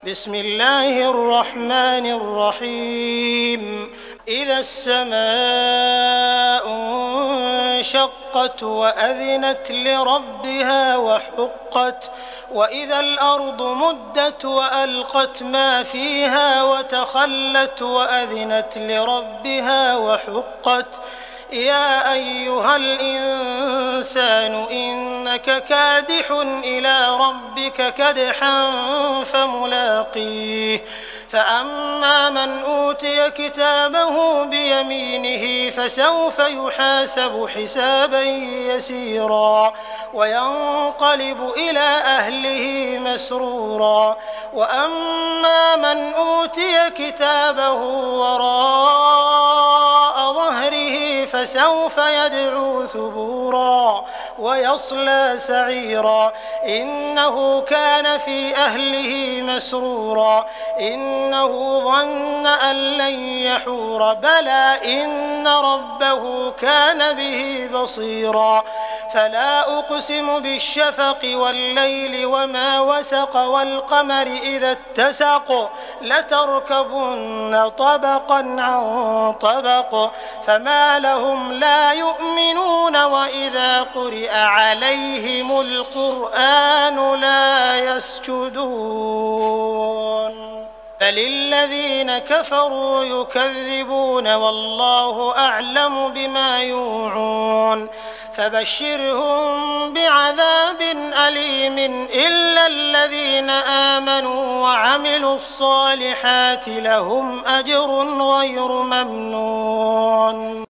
بسم الله الرحمن الرحيم إذا السماء انشقت وأذنت لربها وحقت وإذا الأرض مدت وألقت ما فيها وتخلت وأذنت لربها وحقت يا أيها الإنسان إنك كادح إلى ربك كدحا فملاقيه فأما من أوتي كتابه بيمينه فسوف يحاسب حسابا يسيرا وينقلب إلى أهله مسرورا وأما من أوتي كتابه وراء ظهره فسوف يدعو ثبورا ويصلى سعيرا إنه كان في أهله مسرورا إنه ظن أن لن يحور بلى إن ربه كان به بصيرا فلا أقسم بالشفق والليل وما وسق والقمر إذا اتسق لتركبن طبقا عن طبق فما لهم لا يؤمنون وإذا قرئ عليهم القرآن لا يسجدون بل الذين كفروا يكذبون والله أعلم بما يوعون فبشرهم بعذاب أليم إلا الذين آمنوا وعملوا الصالحات لهم أجر غير ممنون